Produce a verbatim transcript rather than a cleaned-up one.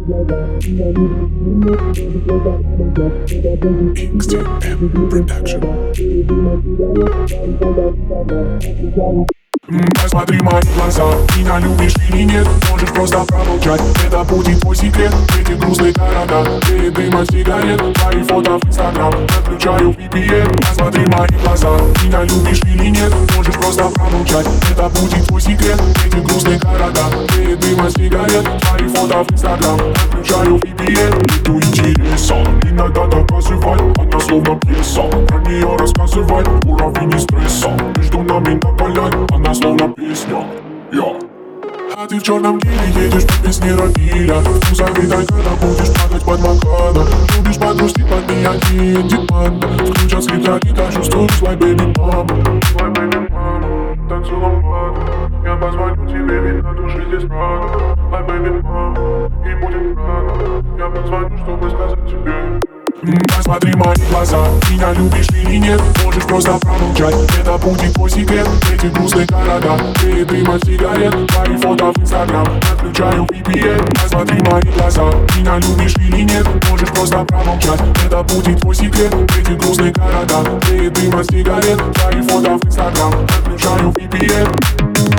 икс ти эм Production. Посмотри мои глаза, меня любишь или нет, можешь просто промолчать. Это будет твой секрет, эти грустные города, перед дымом сигарет, твои фото в инстаграм, отключаю ви пи эн. Посмотри мои глаза, меня любишь или нет, можешь просто промолчать. Это будет твой секрет, эти грустные города, перед дымом сигарет, твои фото в инстаграм, отключаю ви пи эн. Нету интереса, иногда доказывай, она словно пьеса, про нее рассказывай, уровень стресса между нами накаляй, она словно песня, я. А ты в черном геле едешь по песне Равиля. Ну завидай, когда будешь падать под Макана. Любишь подружки под Мияги и Дипанда. Включат скриптонита, чувствую свой бэби мама. Свой бэби мама, танцуй лампада. Я позвоню тебе, ведь на душе здесь рано. Ай, бэби мама, и будет рано. Я позвоню, чтобы сказать тебе. Посмотри мои глаза, меня любишь или нет, можешь просто промолчать. Это будет твой секрет, эти грустные города, перед дымом сигарет, твои фото в инстаграм, отключаю ви пи эн. Посмотри мои глаза, меня любишь или нет, можешь просто промолчать. Это будет твой секрет, эти грустные города, перед дымом сигарет, твои фото в инстаграм, отключаю ви пи эн.